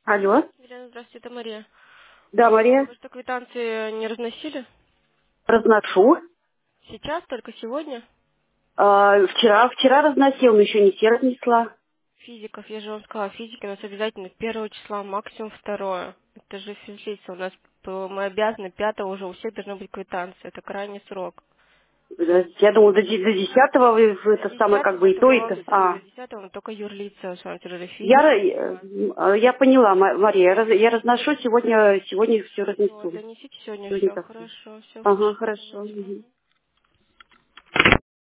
Алло. Елена, здравствуйте, это Мария. Да, Мария. Вы что, квитанции не разносили? Разношу. Сейчас, только сегодня? Вчера разносил, но еще не все разнесла. Физиков, я же вам сказала, физики у нас обязательно 1 числа, максимум 2. Это же физлица, у нас мы обязаны 5 уже, у всех должна быть квитанция, это крайний срок. Я думала, до 10-го До это самое как 10 бы и это то, мы и вам то. все, до 10 мы только юрлица, с вами же Я, физики. я поняла, Мария, я разношу, сегодня все Все, разнесу. занесите сегодня Сегодня все, так. хорошо, все, Ага, хорошо, хорошо. давайте. Мгм.